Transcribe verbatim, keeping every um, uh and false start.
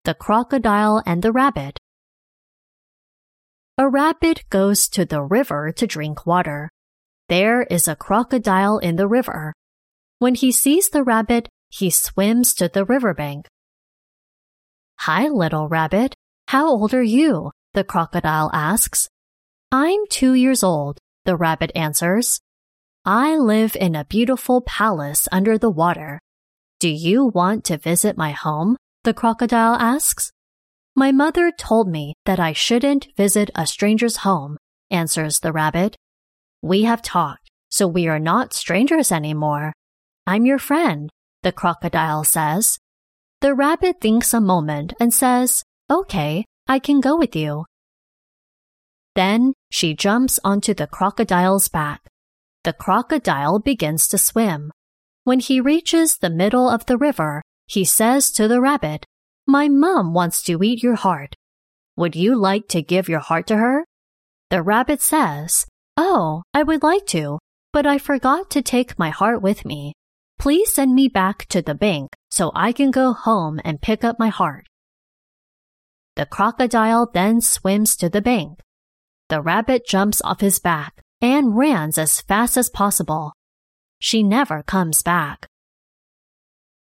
The Crocodile and the Rabbit. A rabbit goes to the river to drink water. There is a crocodile in the river. When he sees the rabbit, he swims to the riverbank. "Hi, little rabbit. How old are you?" the crocodile asks. "I'm two years old," the rabbit answers. "I live in a beautiful palace under the water. Do you want to visit my home?" the crocodile asks. "My mother told me that I shouldn't visit a stranger's home," answers the rabbit. "We have talked, so we are not strangers anymore. I'm your friend," the crocodile says. The rabbit thinks a moment and says, "Okay, I can go with you." Then she jumps onto the crocodile's back. The crocodile begins to swim. When he reaches the middle of the river, he says to the rabbit, "My mom wants to eat your heart. Would you like to give your heart to her?" The rabbit says, "Oh, I would like to, but I forgot to take my heart with me. Please send me back to the bank so I can go home and pick up my heart." The crocodile then swims to the bank. The rabbit jumps off his back and runs as fast as possible. She never comes back.